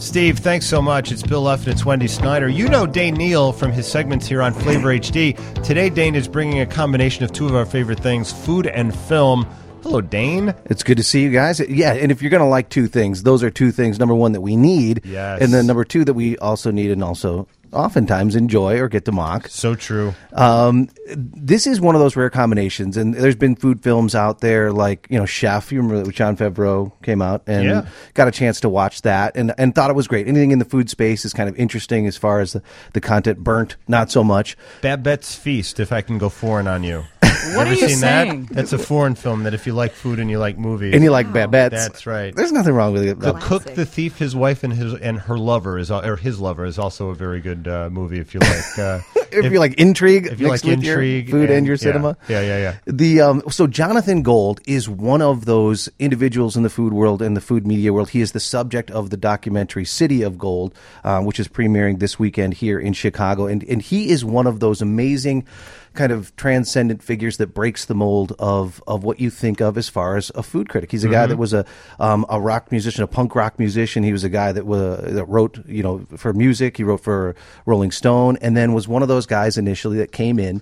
Steve, thanks so much. It's Bill Leff and it's Wendy Snyder. You know Dane Neal from his segments here on Flavor HD. Today, Dane is bringing a combination of two of our favorite things, food and film. Hello, Dane. It's good to see you guys. Yeah, and if you're going to like two things, those are two things. Number one, that we need. Yes. And then number two, that we also need and also oftentimes enjoy or get to mock. So true. This is one of those rare combinations, and there's been food films out there like, Chef. You remember that Jon Favreau came out and got a chance to watch that and thought it was great. Anything in the food space is kind of interesting as far as the content. Burnt, not so much. Babette's Feast, if I can go foreign on you. What are you seen saying? That? That's a foreign film that if you like food and you like movies. And you like Babette's. That's right. There's nothing wrong with it. The Cook, the Thief, his wife, and her lover his lover is also a very good movie if you like. If you like intrigue, if you like intrigue, your food and your cinema. Yeah. So Jonathan Gold is one of those individuals in the food world and the food media world. He is the subject of the documentary City of Gold, which is premiering this weekend here in Chicago, and he is one of those amazing kind of transcendent figures that breaks the mold of what you think of as far as a food critic. He's a guy that was a rock musician, a punk rock musician. He was a guy that wrote, for music. He wrote for Rolling Stone, and then was one of those guys initially that came in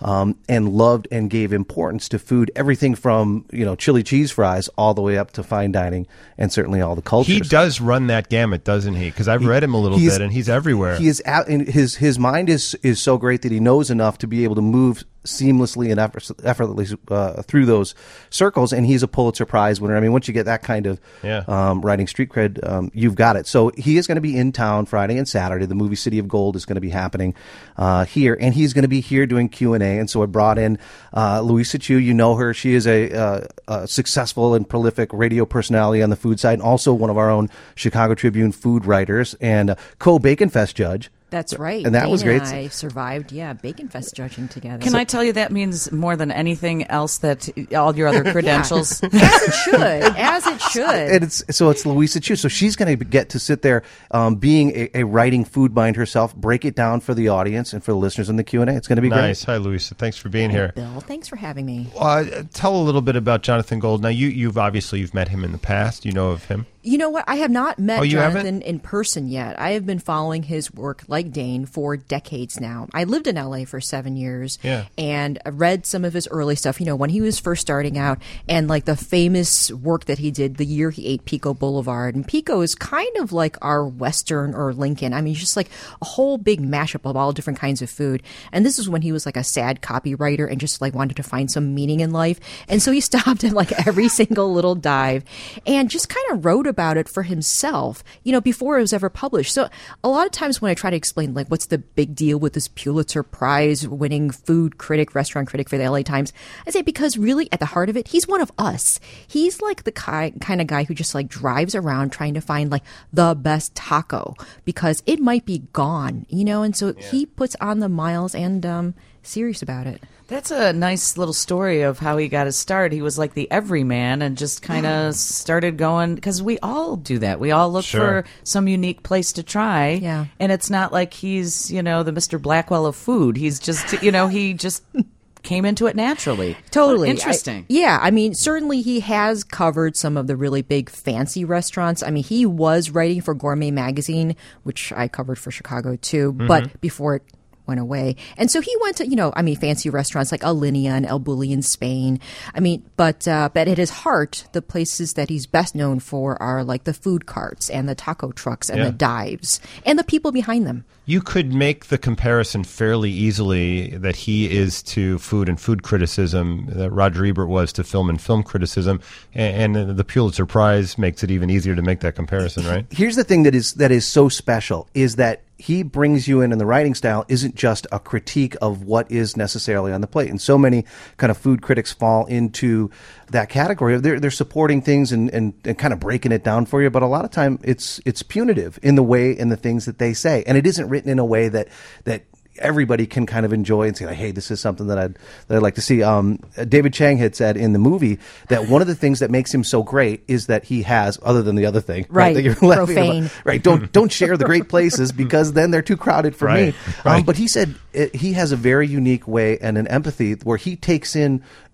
and loved and gave importance to food, everything from, chili cheese fries all the way up to fine dining and certainly all the cultures. He does run that gamut, doesn't he? Because I've read him a little bit, and he's everywhere. He is out, and his mind is so great that he knows enough to be able to move seamlessly and effortlessly through those circles, and he's a Pulitzer Prize winner. I mean, once you get that kind of writing street cred, you've got it. So he is going to be in town Friday and Saturday. The movie City of Gold is going to be happening here, and he's going to be here doing Q&A. And so I brought in Louisa Chu. You know her. She is a successful and prolific radio personality on the food side, and also one of our own Chicago Tribune food writers and co-Bacon Fest judge. That's right. And that was great. I survived, Bacon Fest judging together. Can I tell you that means more than anything else that all your other credentials? As it should. As it should. And it's Louisa Chu. So she's going to get to sit there being a writing food mind herself, break it down for the audience and for the listeners in the Q&A. It's going to be nice. great. Hi, Louisa. Thanks for being here. Bill, thanks for having me. Tell a little bit about Jonathan Gold. Now, you've met him in the past. You know of him? You know what? I have not met Jonathan haven't? in person yet. I have been following his work, like Dane, for decades now. I lived in LA for 7 years and I read some of his early stuff, when he was first starting out, and like the famous work that he did the year he ate Pico Boulevard. And Pico is kind of like our Western or Lincoln. I mean, it's just like a whole big mashup of all different kinds of food. And this is when he was like a sad copywriter and just like wanted to find some meaning in life. And so he stopped at like every single little dive and just kind of wrote about it for himself, before it was ever published. So a lot of times when I try to explain, like, what's the big deal with this Pulitzer Prize winning food critic, restaurant critic for the LA Times, I say because really at the heart of it, he's one of us. He's like the kind of guy who just like drives around trying to find like the best taco because it might be gone, and so he puts on the miles and serious about it. That's a nice little story of how he got his start. He was like the everyman and just kind of started going, because we all do that. We all look for some unique place to try. Yeah. And it's not like he's, the Mr. Blackwell of food. He's just, he just came into it naturally. Totally. Interesting. I mean, certainly he has covered some of the really big fancy restaurants. I mean, he was writing for Gourmet Magazine, which I covered for Chicago too, but before it went away. And so he went to, fancy restaurants like Alinea and El Bulli in Spain. I mean, but at his heart, the places that he's best known for are like the food carts and the taco trucks and the dives and the people behind them. You could make the comparison fairly easily that he is to food and food criticism, that Roger Ebert was to film and film criticism, and the Pulitzer Prize makes it even easier to make that comparison, right? Here's the thing that is so special is that he brings you in the writing style isn't just a critique of what is necessarily on the plate. And so many kind of food critics fall into that category. They're supporting things and kind of breaking it down for you. But a lot of time it's punitive in the way and the things that they say. And it isn't written in a way that everybody can kind of enjoy and say, like, hey, this is something that I'd like to see. David Chang had said in the movie that one of the things that makes him so great is that he has, other than the other thing, right, that you're profane, about, right? Don't share the great places because then they're too crowded for me. But he said he has a very unique way and an empathy where he takes in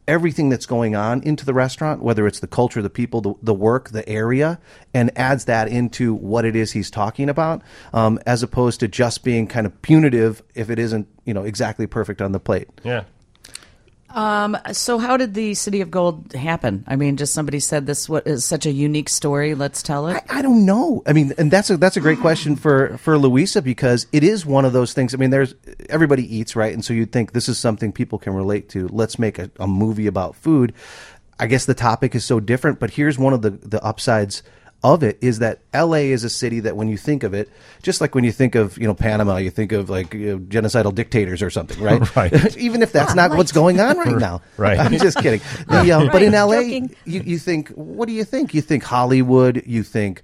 everything that's going on into the restaurant, whether it's the culture, the people, the work, the area, and adds that into what it is he's talking about, as opposed to just being kind of punitive if it isn't, exactly perfect on the plate. Yeah. So how did the City of Gold happen? I mean, just somebody said this is such a unique story. Let's tell it. I don't know. I mean, and that's a great question for Louisa, because it is one of those things. I mean, everybody eats, right? And so you'd think this is something people can relate to. Let's make a movie about food. I guess the topic is so different, but here's one of the upsides of it is that LA is a city that when you think of it, just like when you think of, Panama, you think of like genocidal dictators or something, right? Right. Even if that's not what's going on right now. Right. I'm just kidding. But in LA, you think, what do you think? You think Hollywood, you think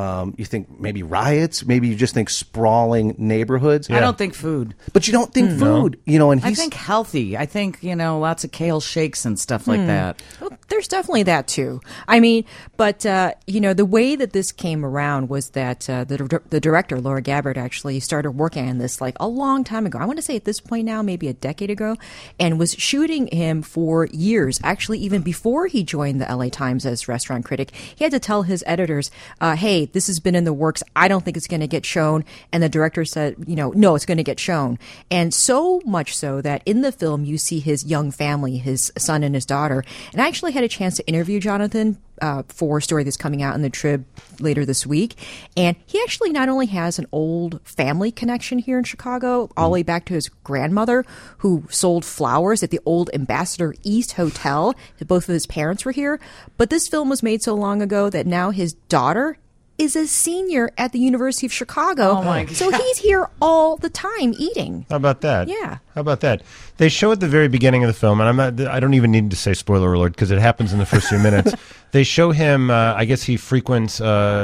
maybe riots, maybe you just think sprawling neighborhoods. I don't think food. But you don't think food, and I think healthy. I think, lots of kale shakes and stuff like that. Well, there's definitely that too. I mean, but, the way that this came around was that the director, Laura Gabbard, actually started working on this like a long time ago. I want to say at this point now, maybe a decade ago, and was shooting him for years, actually even before he joined the LA Times as restaurant critic. He had to tell his editors, hey, this has been in the works. I don't think it's going to get shown. And the director said, no, it's going to get shown. And so much so that in the film, you see his young family, his son and his daughter. And I actually had a chance to interview Jonathan for a story that's coming out in the Trib later this week. And he actually not only has an old family connection here in Chicago, all the way back to his grandmother, who sold flowers at the old Ambassador East Hotel. Both of his parents were here. But this film was made so long ago that now his daughter is a senior at the University of Chicago. Oh my God. So he's here all the time eating. How about that? Yeah. How about that? They show at the very beginning of the film, and I don't even need to say spoiler alert because it happens in the first few minutes. They show him, I guess he frequents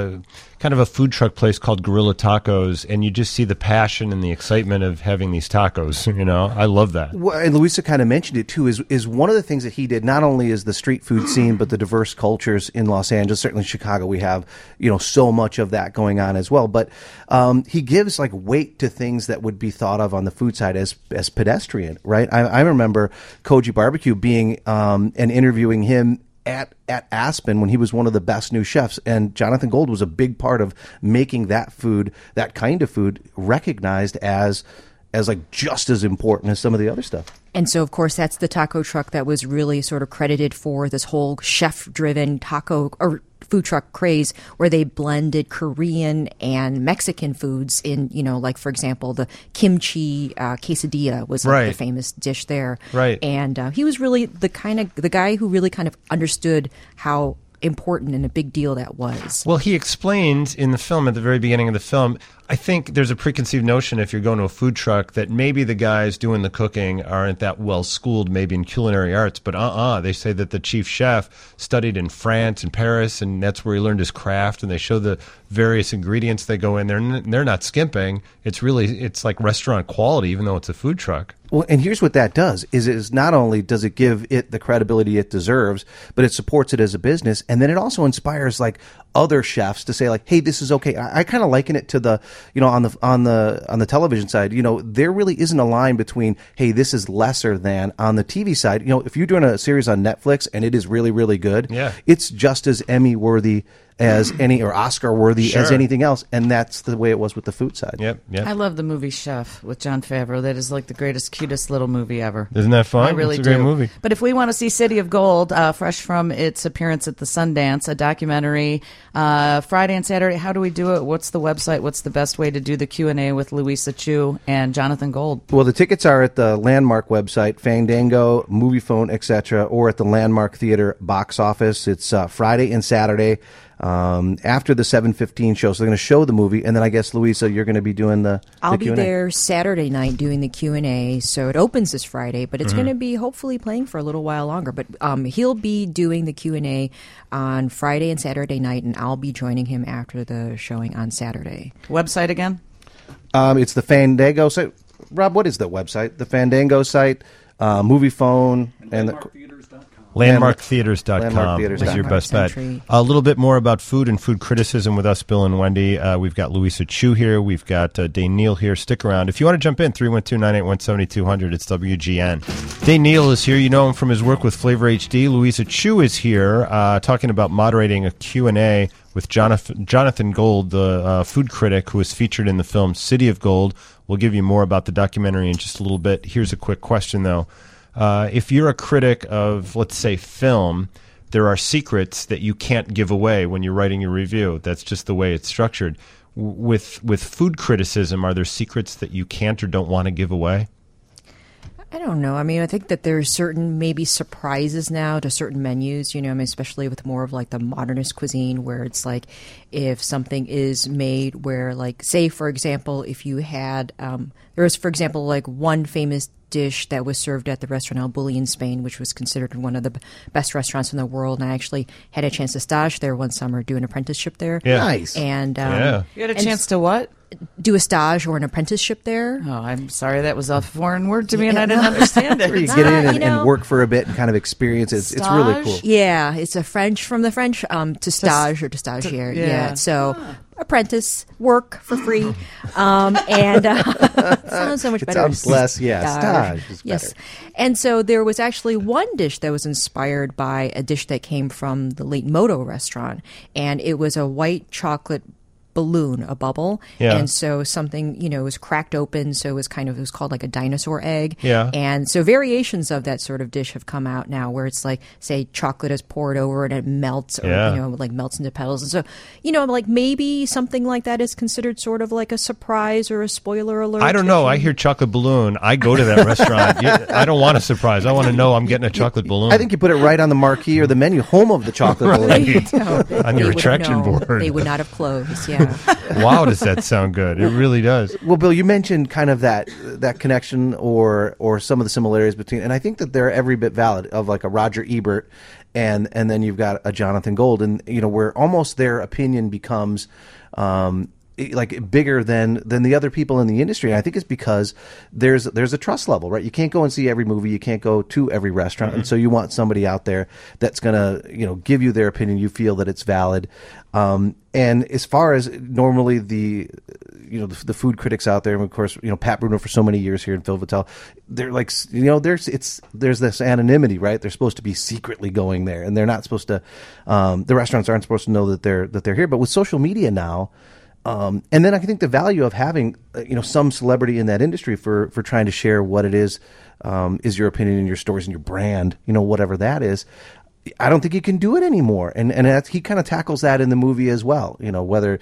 kind of a food truck place called Gorilla Tacos, and you just see the passion and the excitement of having these tacos. I love that. Well, and Louisa kind of mentioned it too. Is one of the things that he did. Not only is the street food scene, but the diverse cultures in Los Angeles. Certainly, in Chicago, we have so much of that going on as well. But he gives like weight to things that would be thought of on the food side as pedestrian, right? I remember Koji Barbecue being and interviewing him at Aspen when he was one of the best new chefs, and Jonathan Gold was a big part of making that food, that kind of food, recognized as like just as important as some of the other stuff. And so, of course, that's the taco truck that was really sort of credited for this whole chef-driven taco or food truck craze, where they blended Korean and Mexican foods in, like, for example, the kimchi quesadilla was like the famous dish there. Right. And he was really the guy who really kind of understood how important and a big deal that was. Well, he explained in the film, at the very beginning of the film, I think there's a preconceived notion if you're going to a food truck that maybe the guys doing the cooking aren't that well schooled maybe in culinary arts, but they say that the chief chef studied in France and Paris, and that's where he learned his craft, and they show the various ingredients that go in there, and they're not skimping. It's like restaurant quality, even though it's a food truck. Well, and here's what that does, is not only does it give it the credibility it deserves, but it supports it as a business, and then it also inspires like other chefs to say like, hey, this is okay. I kind of liken it to the, on the television side, there really isn't a line between, hey, this is lesser than. On the TV side, if you're doing a series on Netflix and it is really, really good, it's just as Emmy worthy as any, or Oscar worthy as anything else, and that's the way it was with the food side. Yep. I love the movie Chef with Jon Favreau. That is like the greatest, cutest little movie ever. Isn't that fun? I really it's a great movie. But if we want to see City of Gold, fresh from its appearance at the Sundance, a documentary, Friday and Saturday, how do we do it? What's the website? What's the best way to do the Q&A with Louisa Chu and Jonathan Gold? Well, the tickets are at the Landmark website, Fandango, Moviefone, etc., or at the Landmark Theater box office. It's Friday and Saturday. After the 7:15 show, so they're going to show the movie, and then I guess, Louisa, you're going to be doing the I'll Q&A. be there Saturday night doing the Q&A, so it opens this Friday, but it's going to be hopefully playing for a little while longer. But he'll be doing the Q&A on Friday and Saturday night, and I'll be joining him after the showing on Saturday. Website again? It's the Fandango site. Rob, what is the website? The Fandango site, Moviefone, and the... LandmarkTheaters.com Landmarktheaters.com. is your best bet. Century. A little bit more about food and food criticism with us, Bill and Wendy. We've got Louisa Chu here. We've got Dane Neal here. Stick around. If you want to jump in, 312-981-7200. It's WGN. Dane Neal is here. You know him from his work with Flavor HD. Louisa Chu is here talking about moderating a Q&A with Jonathan Gold, the food critic who was featured in the film City of Gold. We'll give you more about the documentary in just a little bit. Here's a quick question, though. If you're a critic of, let's say, film, there are secrets that you can't give away when you're writing your review. That's just the way it's structured. With food criticism, are there secrets that you can't or don't want to give away? I don't know. I mean, I think that there's certain maybe surprises now to certain menus, you know, I mean, especially with more of like the modernist cuisine where it's like if something is made where like, say, for example, if you had, there was, for example, like one famous dish that was served at the restaurant El Bulli in Spain, which was considered one of the best restaurants in the world. And I actually had a chance to stage there one summer, do an apprenticeship there. Yeah. Nice. And You had a chance to what? do a stage or an apprenticeship there. Oh, I'm sorry. That was a foreign word to me, and I didn't understand it. Where you get in and work for a bit and kind of experience it. It's really cool. Yeah, it's a French from the French to stage or to stagiaire. Yeah. So apprentice, work for free, and sounds so much better. It sounds less, stage is yes. better. And so there was actually one dish that was inspired by a dish that came from the late Moto restaurant, and it was a white chocolate balloon, a bubble. Yeah. And so something, was cracked open. So it was called like a dinosaur egg. Yeah. And so variations of that sort of dish have come out now where it's like, say, chocolate is poured over it and it melts or, like melts into petals. And so, like maybe something like that is considered sort of like a surprise or a spoiler alert. I don't know. I hear chocolate balloon. I go to that restaurant. I don't want a surprise. I want to know I'm getting a chocolate balloon. I think you put it right on the marquee or the menu, home of the chocolate balloon. On your attraction board. They would not have closed, yeah. Wow, does that sound good? It really does. Well, Bill, you mentioned kind of that connection or some of the similarities between, and I think that they're every bit valid, of like a Roger Ebert and then you've got a Jonathan Gold, and where almost their opinion becomes like bigger than the other people in the industry. And I think it's because there's a trust level, right? You can't go and see every movie, you can't go to every restaurant, and so you want somebody out there that's gonna give you their opinion. You feel that it's valid. And as far as normally the food critics out there, and of course Pat Bruno for so many years here in Phil Vitale, they're like there's this anonymity, right? They're supposed to be secretly going there, and they're not supposed to. The restaurants aren't supposed to know that they're here. But with social media now. And then I think the value of having some celebrity in that industry for trying to share what it is your opinion and your stories and your brand, whatever that is. I don't think you can do it anymore, and he kind of tackles that in the movie as well. Whether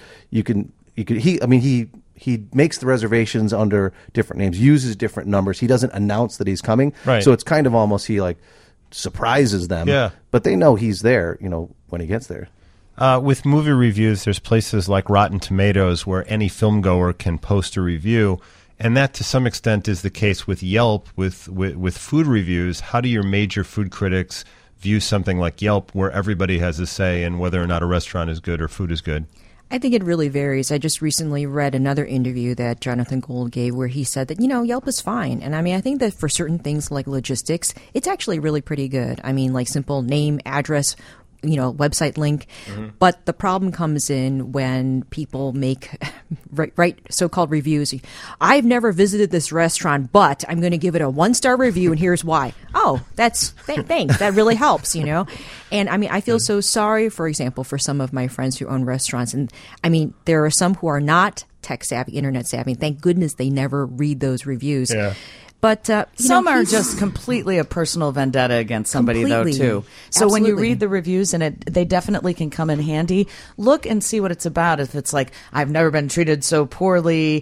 he makes the reservations under different names, uses different numbers. He doesn't announce that he's coming, right? So it's kind of almost he like surprises them, but they know he's there, when he gets there. With movie reviews, there's places like Rotten Tomatoes where any film goer can post a review, and that to some extent is the case with Yelp with food reviews. How do your major food critics view something like Yelp where everybody has a say in whether or not a restaurant is good or food is good? I think it really varies. I just recently read another interview that Jonathan Gold gave where he said that, Yelp is fine. And I think that for certain things like logistics, it's actually really pretty good. Like simple name, address, website link. Mm-hmm. But the problem comes in when people make right so-called reviews. I've never visited this restaurant, but I'm going to give it a 1-star review, and here's why. Oh, thanks. That really helps, And I feel so sorry, for example, for some of my friends who own restaurants. And there are some who are not tech savvy, internet savvy. Thank goodness they never read those reviews. Yeah. But some are just completely a personal vendetta against somebody, though, too. So when you read the reviews, and they definitely can come in handy, look and see what it's about. If it's like, I've never been treated so poorly,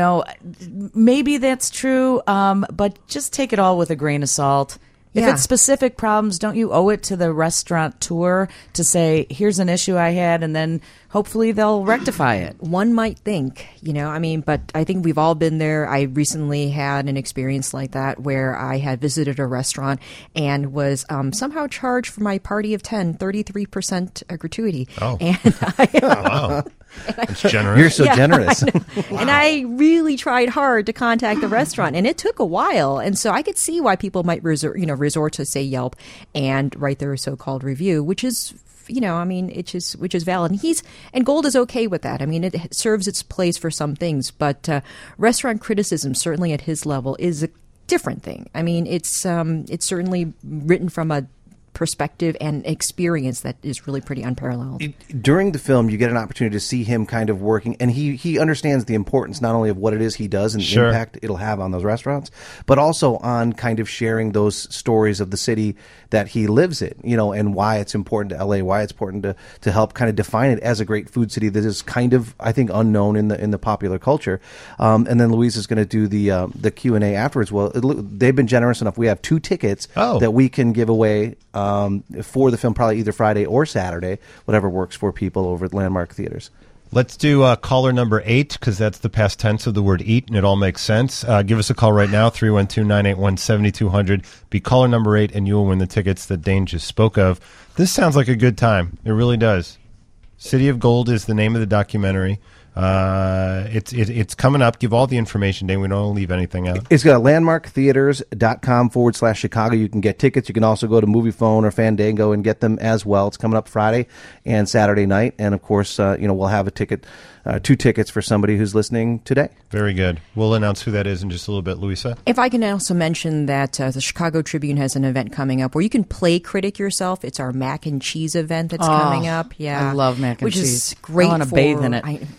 maybe that's true, but just take it all with a grain of salt. If it's specific problems, don't you owe it to the restaurateur to say, here's an issue I had, and then hopefully they'll rectify it? One might think, but I think we've all been there. I recently had an experience like that where I had visited a restaurant and was somehow charged for my party of 10, 33% gratuity. Oh. And wow. It's generous. You're so generous. And I really tried hard to contact the restaurant, and it took a while. And so I could see why people might resort to, say, Yelp and write their so-called review, which is, which is valid. And Gold is okay with that. I mean, it serves its place for some things, but restaurant criticism, certainly at his level, is a different thing. I mean, it's certainly written from a perspective and experience that is really pretty unparalleled. During the film, you get an opportunity to see him kind of working, and he understands the importance not only of what it is he does and the impact it'll have on those restaurants, but also on kind of sharing those stories of the city that he lives in, and why it's important to LA, why it's important to help kind of define it as a great food city that is kind of, I think, unknown in the popular culture. And then Louise is going to do the Q&A afterwards. Well, they've been generous enough. We have 2 tickets that we can give away for the film, probably either Friday or Saturday, whatever works for people over at Landmark Theaters. Let's do caller number 8, because that's the past tense of the word eat, and it all makes sense. Give us a call right now, 312-981-7200. Be caller number 8, and you will win the tickets that Dane just spoke of. This sounds like a good time. It really does. City of Gold is the name of the documentary. It's coming up. Give all the information, Dane. We don't leave anything out. It's got landmarktheaters.com/Chicago. You can get tickets. You can also go to MoviePhone or Fandango and get them as well. It's coming up Friday and Saturday night. And, of course, we'll have a ticket, 2 tickets for somebody who's listening today. Very good. We'll announce who that is in just a little bit. Louisa? If I can also mention that the Chicago Tribune has an event coming up where you can play critic yourself. It's our mac and cheese event that's coming up. Yeah, I love mac and cheese. Which is great. I want to bathe in it.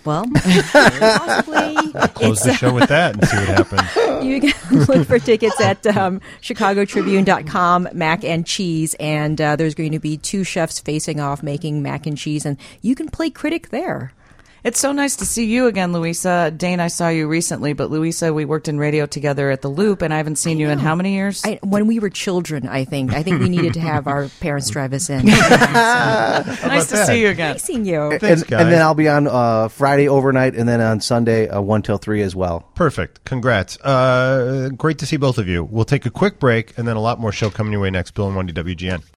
Possibly. Close the show with that and see what happens. You can look for tickets at chicagotribune.com, mac and cheese, and there's going to be 2 chefs facing off making mac and cheese, and you can play critic there. It's so nice to see you again, Louisa. Dane, I saw you recently, but Louisa, we worked in radio together at the Loop, and I haven't seen you in how many years? When we were children, I think. I think we needed to have our parents drive us in. Nice to see you again. Nice seeing you. Thanks, guys. And then I'll be on Friday overnight, and then on Sunday 1 till 3 as well. Perfect. Congrats. Great to see both of you. We'll take a quick break, and then a lot more show coming your way next. Bill and Wendy, WGN.